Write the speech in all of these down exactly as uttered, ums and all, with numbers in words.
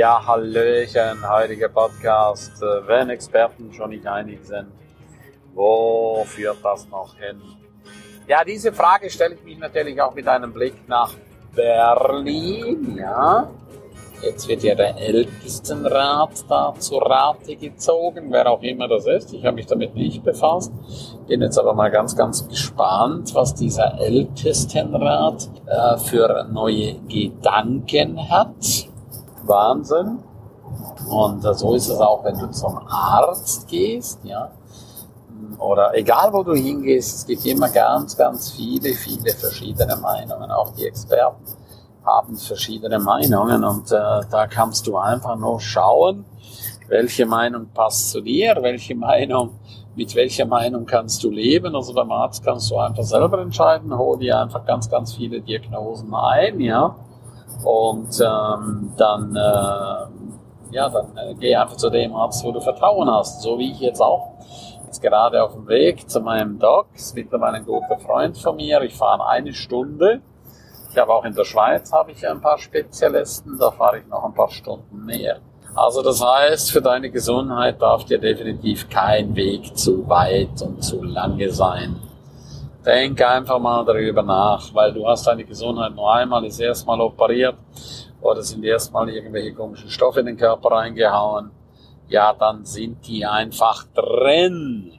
Ja, Hallöchen, heutiger Podcast. Wenn Experten schon nicht einig sind, wo führt das noch hin? Ja, diese Frage stelle ich mich natürlich auch mit einem Blick nach Berlin. Ja, jetzt wird ja der Ältestenrat da zu Rate gezogen, wer auch immer das ist. Ich habe mich damit nicht befasst. Bin jetzt aber mal ganz, ganz gespannt, was dieser Ältestenrat äh, für neue Gedanken hat. Wahnsinn. Und äh, so ist es auch, wenn du zum Arzt gehst, ja. Oder egal, wo du hingehst, es gibt immer ganz, ganz viele, viele verschiedene Meinungen. Auch die Experten haben verschiedene Meinungen und äh, da kannst du einfach nur schauen, welche Meinung passt zu dir, welche Meinung, mit welcher Meinung kannst du leben. Also beim Arzt kannst du einfach selber entscheiden, hol dir einfach ganz, ganz viele Diagnosen ein, ja, und ähm, dann, äh, ja, dann äh, geh einfach zu dem Arzt, wo du Vertrauen hast, so wie ich jetzt auch. Jetzt gerade auf dem Weg zu meinem Doc, ist mittlerweile ein guter Freund von mir, ich fahre eine Stunde. Ich habe auch in der Schweiz habe ich ein paar Spezialisten, da fahre ich noch ein paar Stunden mehr. Also das heißt, für deine Gesundheit darf dir definitiv kein Weg zu weit und zu lange sein. Denk einfach mal darüber nach, weil du hast deine Gesundheit nur einmal, ist erstmal operiert oder sind erstmal irgendwelche komischen Stoffe in den Körper reingehauen. Ja, dann sind die einfach drin.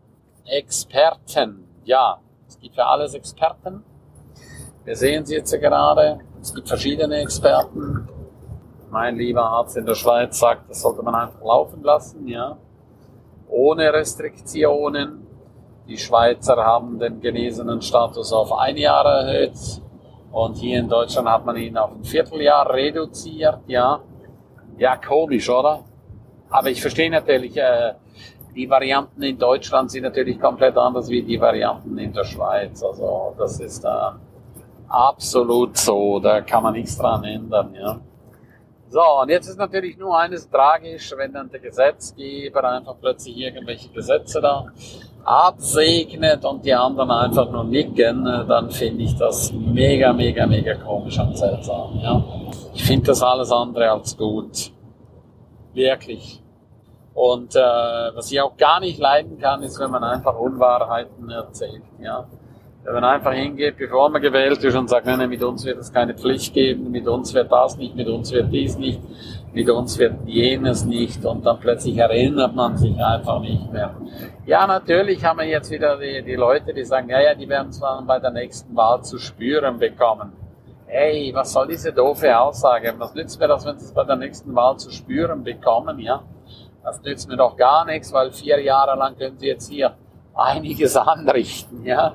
Experten, ja, es gibt für alles Experten. Wir sehen sie jetzt gerade, es gibt verschiedene Experten. Mein lieber Arzt in der Schweiz sagt, das sollte man einfach laufen lassen, ja, ohne Restriktionen. Die Schweizer haben den genesenen Status auf ein Jahr erhöht und hier in Deutschland hat man ihn auf ein Vierteljahr reduziert, ja. Ja, komisch, oder? Aber ich verstehe natürlich, äh, die Varianten in Deutschland sind natürlich komplett anders wie die Varianten in der Schweiz. Also das ist äh, absolut so, da kann man nichts dran ändern, ja. So, und jetzt ist natürlich nur eines tragisch, wenn dann der Gesetzgeber einfach plötzlich irgendwelche Gesetze da absegnet und die anderen einfach nur nicken, dann finde ich das mega, mega, mega komisch und seltsam, ja. Ich finde das alles andere als gut. Wirklich. Und äh, was ich auch gar nicht leiden kann, ist, wenn man einfach Unwahrheiten erzählt, ja. Wenn man einfach hingeht, bevor man gewählt ist und sagt, nein, nein, mit uns wird es keine Pflicht geben, mit uns wird das nicht, mit uns wird dies nicht, mit uns wird jenes nicht und dann plötzlich erinnert man sich einfach nicht mehr. Ja, natürlich haben wir jetzt wieder die, die Leute, die sagen, ja, ja, die werden es dann bei der nächsten Wahl zu spüren bekommen. Ey, was soll diese doofe Aussage? Was nützt mir das, wenn sie es bei der nächsten Wahl zu spüren bekommen, ja? Das nützt mir doch gar nichts, weil vier Jahre lang können sie jetzt hier einiges anrichten, ja?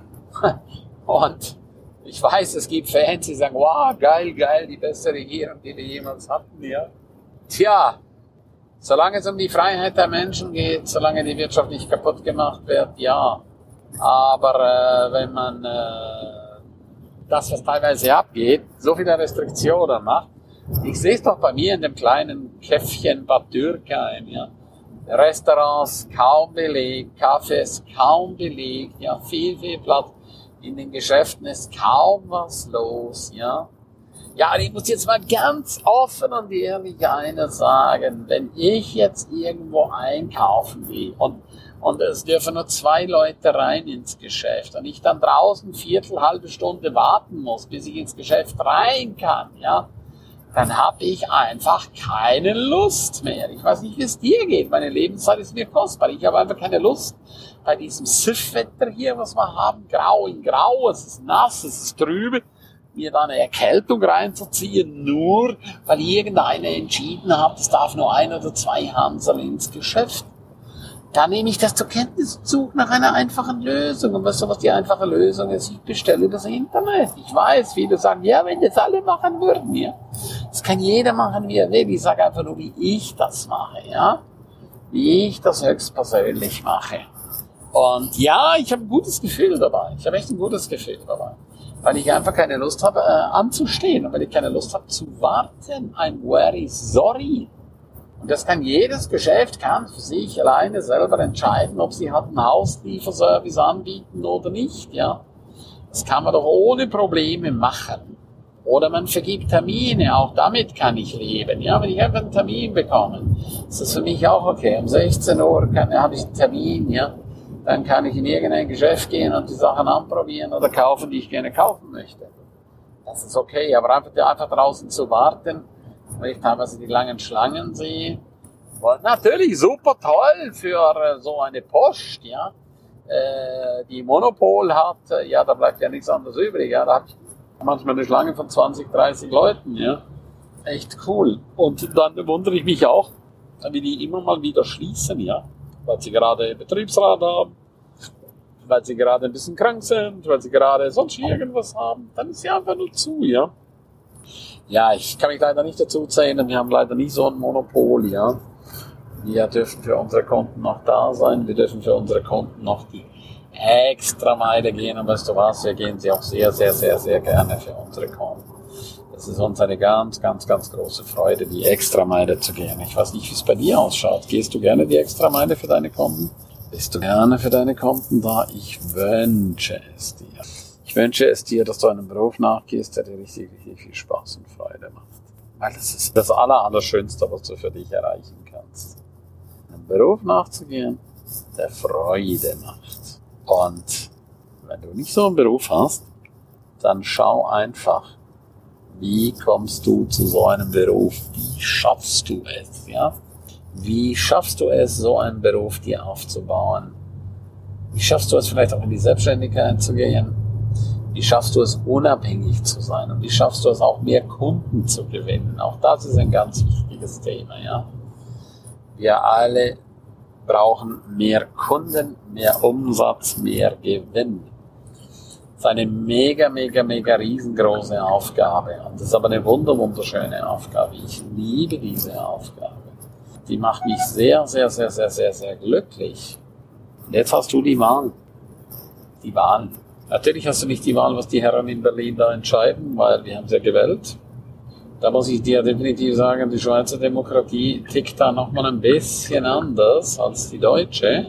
Und ich weiß, es gibt Fans, die sagen, wow, geil, geil, die beste Regierung, die wir jemals hatten, ja. Tja, solange es um die Freiheit der Menschen geht, solange die Wirtschaft nicht kaputt gemacht wird, ja. Aber äh, wenn man äh, das, was teilweise abgeht, so viele Restriktionen macht, ich sehe es doch bei mir in dem kleinen Käffchen Bad Dürkheim, ja. Restaurants kaum belegt, Cafés kaum belegt, ja, viel, viel Platz. In den Geschäften ist kaum was los, ja. Ja, ich muss jetzt mal ganz offen und ehrlich eines sagen, wenn ich jetzt irgendwo einkaufen will und, und es dürfen nur zwei Leute rein ins Geschäft und ich dann draußen viertel, halbe Stunde warten muss, bis ich ins Geschäft rein kann, ja, dann habe ich einfach keine Lust mehr. Ich weiß nicht, wie es dir geht. Meine Lebenszeit ist mir kostbar. Ich habe einfach keine Lust bei diesem Süffwetter hier, was wir haben. Grau in Grau, es ist nass, es ist trübe. Mir da eine Erkältung reinzuziehen, nur weil irgendeiner entschieden hat, es darf nur ein oder zwei Hansel ins Geschäft. Da nehme ich das zur Kenntnis und suche nach einer einfachen Lösung. Und weißt du, was die einfache Lösung ist? Ich bestelle das Internet. Ich weiß, viele sagen, ja, wenn das alle machen würden, ja. Das kann jeder machen, wie er will. Ich sage einfach nur, wie ich das mache, ja. Wie ich das höchstpersönlich mache. Und ja, ich habe ein gutes Gefühl dabei. Ich habe echt ein gutes Gefühl dabei. Weil ich einfach keine Lust habe, äh, anzustehen. Und weil ich keine Lust habe, zu warten. I'm very sorry. Und das kann jedes Geschäft, kann für sich alleine selber entscheiden, ob sie halt einen Hauslieferservice anbieten oder nicht, ja. Das kann man doch ohne Probleme machen. Oder man vergibt Termine, auch damit kann ich leben. Ja, wenn ich einfach einen Termin bekomme, ist das für mich auch okay. Um sechzehn Uhr kann, habe ich einen Termin, ja. Dann kann ich in irgendein Geschäft gehen und die Sachen anprobieren oder kaufen, die ich gerne kaufen möchte. Das ist okay, aber einfach, einfach draußen zu warten, weil ich teilweise die langen Schlangen sehe. Und natürlich super toll für so eine Post, ja, äh, die Monopol hat, ja, da bleibt ja nichts anderes übrig, ja, da habe ich manchmal eine Schlange von zwanzig, dreißig Leuten, ja. Echt cool. Und dann wundere ich mich auch, wie die immer mal wieder schließen, ja. Weil sie gerade Betriebsrat haben, weil sie gerade ein bisschen krank sind, weil sie gerade sonst irgendwas haben. Dann ist sie einfach nur zu, ja. Ja, ich kann mich leider nicht dazu zählen, wir haben leider nicht so ein Monopol, ja. Wir dürfen für unsere Kunden noch da sein, wir dürfen für unsere Kunden noch die extra Meile gehen, und weißt du was, wir gehen sie auch sehr, sehr, sehr, sehr gerne für unsere Kunden. Das ist uns eine ganz, ganz, ganz große Freude, die extra Meile zu gehen. Ich weiß nicht, wie es bei dir ausschaut. Gehst du gerne die extra Meile für deine Kunden? Bist du gerne für deine Kunden da? Ich wünsche es dir. Ich wünsche es dir, dass du einem Beruf nachgehst, der dir richtig, richtig viel Spaß und Freude macht. Weil das ist das Aller, Allerschönste, was du für dich erreichen kannst. Einem Beruf nachzugehen, der Freude macht. Und wenn du nicht so einen Beruf hast, dann schau einfach, wie kommst du zu so einem Beruf? Wie schaffst du es? Ja? Wie schaffst du es, so einen Beruf dir aufzubauen? Wie schaffst du es, vielleicht auch in die Selbstständigkeit zu gehen? Wie schaffst du es, unabhängig zu sein? Und wie schaffst du es, auch mehr Kunden zu gewinnen? Auch das ist ein ganz wichtiges Thema. Ja? Wir alle brauchen mehr Kunden, mehr Umsatz, mehr Gewinn. Das ist eine mega, mega, mega riesengroße Aufgabe. Und das ist aber eine wunder, wunderschöne Aufgabe. Ich liebe diese Aufgabe. Die macht mich sehr, sehr, sehr, sehr, sehr, sehr glücklich. Und jetzt hast du die Wahl. Die Wahl. Natürlich hast du nicht die Wahl, was die Herren in Berlin da entscheiden, weil wir haben sie ja gewählt. Da muss ich dir definitiv sagen, die Schweizer Demokratie tickt da nochmal ein bisschen anders als die deutsche.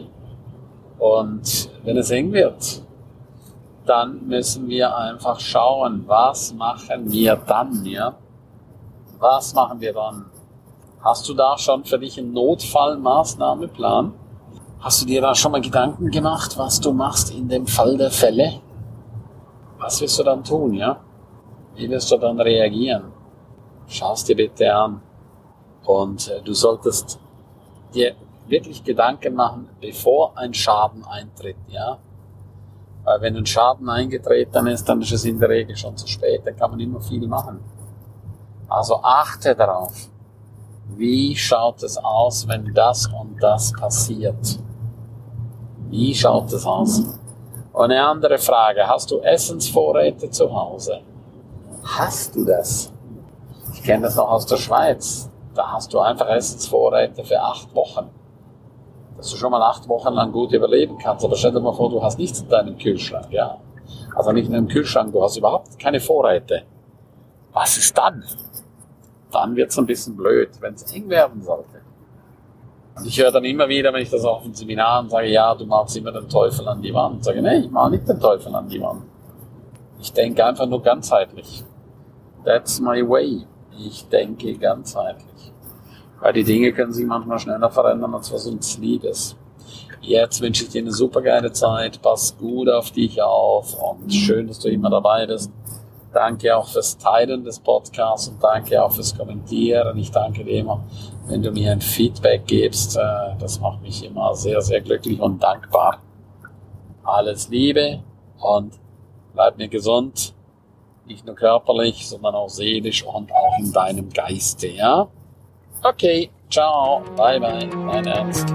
Und wenn es eng wird, dann müssen wir einfach schauen, was machen wir dann, ja? Was machen wir dann? Hast du da schon für dich einen Notfallmaßnahmeplan? Hast du dir da schon mal Gedanken gemacht, was du machst in dem Fall der Fälle? Was wirst du dann tun, ja? Wie wirst du dann reagieren? Schau es dir bitte an. Und äh, du solltest dir wirklich Gedanken machen, bevor ein Schaden eintritt, ja? Weil wenn ein Schaden eingetreten ist, dann ist es in der Regel schon zu spät. Dann kann man immer viel machen. Also achte darauf. Wie schaut es aus, wenn das und das passiert? Wie schaut es aus? Und eine andere Frage. Hast du Essensvorräte zu Hause? Hast du das? Ich kenne das noch aus der Schweiz. Da hast du einfach Essensvorräte für acht Wochen. Dass du schon mal acht Wochen lang gut überleben kannst. Aber stell dir mal vor, du hast nichts in deinem Kühlschrank. Ja? Also nicht in einem Kühlschrank, du hast überhaupt keine Vorräte. Was ist dann? Dann wird es ein bisschen blöd, wenn es eng werden sollte. Und ich höre dann immer wieder, wenn ich das auf den Seminaren sage, ja, du malst immer den Teufel an die Wand. Ich sage, nee, ich mal nicht den Teufel an die Wand. Ich denke einfach nur ganzheitlich. That's my way. Ich denke ganzheitlich. Weil die Dinge können sich manchmal schneller verändern, als was uns lieb ist. Jetzt wünsche ich dir eine super geile Zeit. Pass gut auf dich auf und schön, dass du immer dabei bist. Danke auch fürs Teilen des Podcasts und danke auch fürs Kommentieren. Ich danke dir immer, wenn du mir ein Feedback gibst. Das macht mich immer sehr, sehr glücklich und dankbar. Alles Liebe und bleib mir gesund. Nicht nur körperlich, sondern auch seelisch und auch in deinem Geiste, ja? Okay, ciao, bye bye, dein Ernst.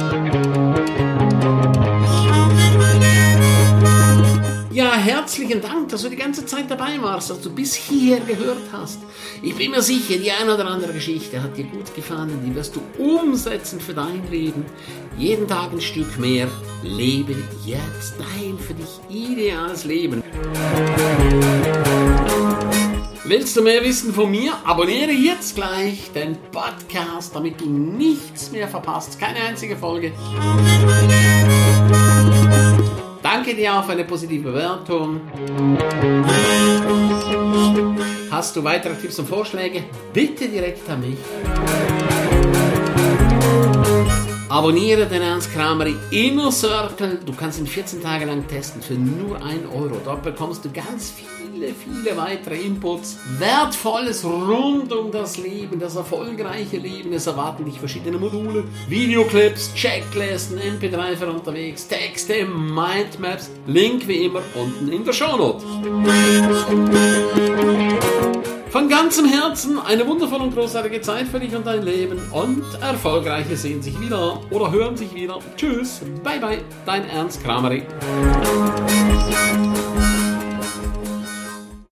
Ja, herzlichen Dank, dass du die ganze Zeit dabei warst, dass du bis hierher gehört hast. Ich bin mir sicher, die eine oder andere Geschichte hat dir gut gefallen, die wirst du umsetzen für dein Leben. Jeden Tag ein Stück mehr. Lebe jetzt dein für dich ideales Leben. Willst du mehr wissen von mir? Abonniere jetzt gleich den Podcast, damit du nichts mehr verpasst. Keine einzige Folge. Danke dir auch für eine positive Bewertung. Hast Hast du weitere Tipps und Vorschläge? Bitte direkt an mich. Abonniere den Ernst Kramery Inner Circle. Du kannst ihn vierzehn Tage lang testen für nur ein Euro. Dort bekommst du ganz viele, viele weitere Inputs. Wertvolles rund um das Leben, das erfolgreiche Leben. Es erwarten dich verschiedene Module, Videoclips, Checklisten, M P drei für unterwegs, Texte, Mindmaps. Link wie immer unten in der Shownote. Von ganzem Herzen eine wundervolle und großartige Zeit für dich und dein Leben und Erfolgreiche sehen sich wieder oder hören sich wieder. Tschüss, bye bye, dein Ernst Kramery.